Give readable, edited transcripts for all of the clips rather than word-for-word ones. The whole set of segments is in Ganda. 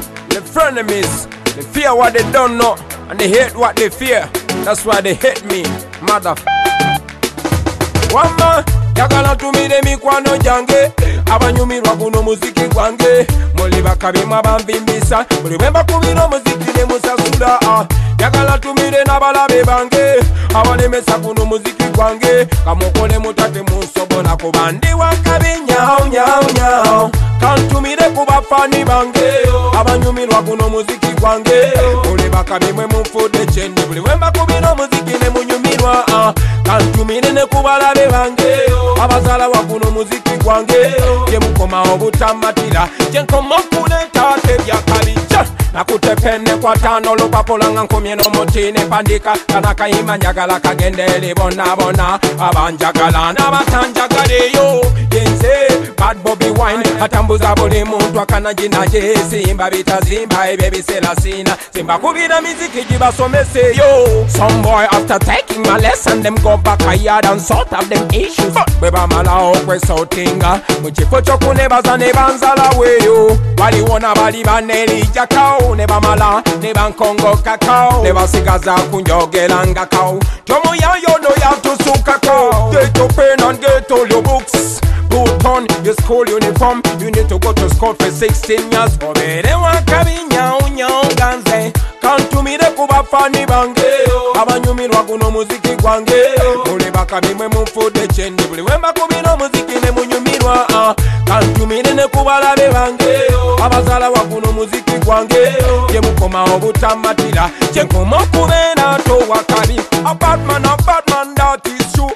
the frenemies. They fear what they don't know, and they hate what they fear. That's why they hate me, Wama, yagala tumire mikwano jange. Abanyumirwa guno muziki gwange. Muli bakabimwa bambimbisa. Buli bwemba kubira muziki ne musasula. Yagala tumire n'abalabe bange. Abalemesa guno muziki gwange. Kamukole mutate munsobona kubandi wakabi nyao nyao nyao. Kantumire kubafani bange. Abanyumirwa guno muziki gwange. Muli bakabimwe mumfude chendi. Buli bwemba kubira muziki ne munyumirwa. Kantumire ne kubalabe bange. Abazala wa guno muziki gwange. Jemukoma obutamatira. Jenkoma kuleta tebya kabija. Nakutepene kwa tano lupapola nga nkumye n'omutine pandika. Kanakayima njagala kagendele bona bona. Abanjagala n'abatanjagaleyo. Yenze Bad Bobby Wine atambuza buli muntu akanajinaje. Simba bitazimba ebye bisela sina. Simba kubira miziki gibasomeseyo. Some boy after taking my lesson them go back a yard and sort of them issues. Beba mala okwe sotinga. Muchifo chokunebaza nebanzala weyo. Bali wona bali baneli jakao. Neba mala neba nkongo kakao. Neba sigaza kunjogelanga kao. Tomo ya yono ya tusuka kao. Get your pen and get all your books. Put on your school uniform. You need to go to school for 16 years. Obere wakabi nyao nyao ganze. Kantumire kubafani bange. Abanyumirwa guno muziki gwange. Muli bakabimwe mumfude chendi. Buli wemba kubino muziki ne munyumirwa. Kantumire ne kubalabe bange. Abazala wa guno muziki gwange. Jemukoma obutamatira. Jenkoma kubena to wakabi. A bad man, that is true.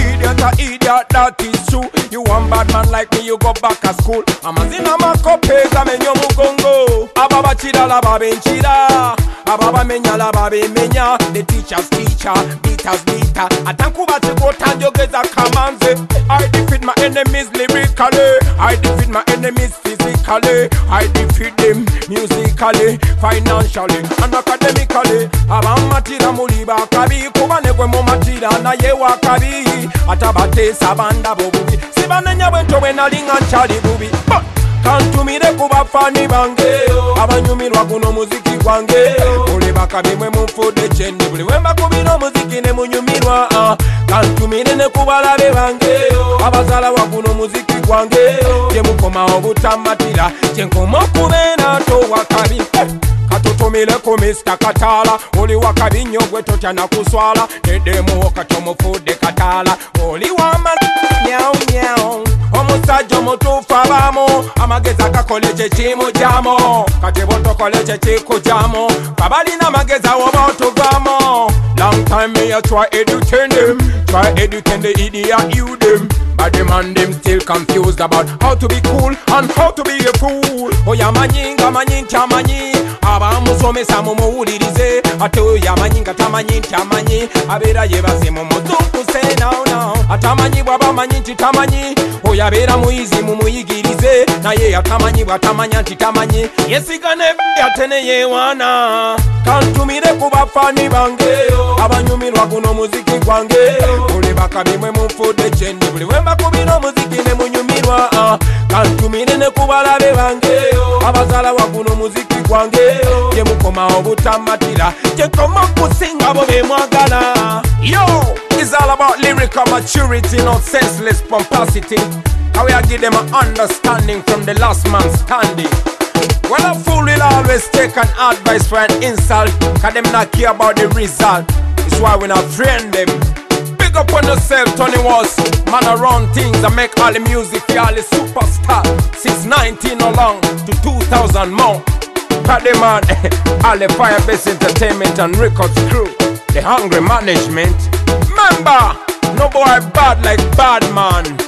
Idiot, that is true. You want bad man like me, you go back to school. Amazina makopeza menyo mugongo. Ababa chida la babe nchida. Ababa menya la babe menya. The teacher's teacher, beaters beater. Atankuba chiko tanjogeza kamanze. I defeat my enemies lyrically. I defeat my enemies physically. I defeat them musically, financially, and academically. Abamatira muliba kabi. Kubane kwe momatira na yewa kabi. Atabate sabanda bubi. Sibanenya bwento benalinga nchali bubi. Kantumire kubafani bange. Abanyumirwa guno muziki gwange. Muli bakabimwe mumfude chendi. Buli wemba kubino muziki ne munyumirwa. Kantumire ne kubalabe bange. Abazala wa guno muziki gwange. Jemukoma obutamatira. Jenkoma kubena to wakabi. Katutumile ku Mr. Katala. Oli wakabi nyogwe totya na kuswala. Nedemu okatomufude katala. Oli wama nyao nyao. Omusajja omutuufu abamu. Amagezi agakoleje kimujamo. Kati botokoleje kikujamo. Kabalina amagezi awoba otugamo. Long time me a try educate them. Try educate the idiot you them. But the man them still confused about how to be cool and how to be a fool. Oyamanyi ngamanyi ntamanyi. Abamusomesa mumuwulirize. Ate oyamanyi nga tamanyi ntamanyi. Abeera yebaze mu muzungu say now now. Atamanyi bw'abamanyi nti tamanyi. Oyabeera muyizi mumuyigirize. Naye atamanyi bw'atamanya nti tamanyi. Yesigane ate ne yeewaana. Kantumire kubafani bange. Abanyumirwa guno muziki gwange. Muli bakabimwe mumfude chendi. Buli wemba kubino muziki ne munyumirwa. Kantumire ne kubalabe bange. Abazala wa guno muziki gwange. Jemukoma obutamatira. Jenkoma kusinga bo bemwagala. Yo, it's all about lyrical maturity, not senseless pomposity. How we give them an understanding from the last man standing. Well, a fool will always take an advice for an insult, cause them not care about the result. It's why we not friend them. Big up on yourself, Tony Was. Man around things and make all the music for all the superstar. Since 19 along to 2000 more. Cause them man, all the Firebase Entertainment and Records crew. The Hungry Management. Remember, no boy bad like bad man.